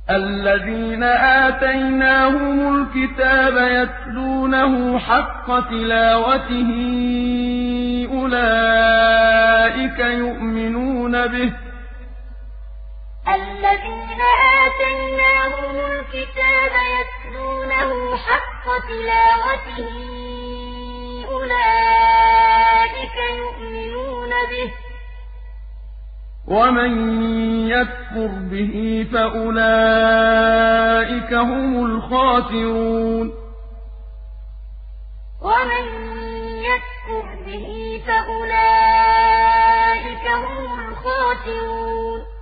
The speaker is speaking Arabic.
الَّذِينَ آتَيْنَاهُمُ الْكِتَابَ يَتْلُونَهُ حَقَّ تِلَاوَتِهِ أُولَٰئِكَ يُؤْمِنُونَ بِهِ ۗ الَّذِينَ آتَيْنَاهُمُ الْكِتَابَ يَتْلُونَهُ حَقَّ تِلَاوَتِهِ أُولَٰئِكَ يُؤْمِنُونَ بِهِ ۗ وَمَن يَكْفُرْ بِهِ فَأُولَٰئِكَ هُمُ الْخَاسِرُونَ وَمَن يَكْفُرْ بِهِ فَأُولَٰئِكَ هُمُ الْخَاسِرُونَ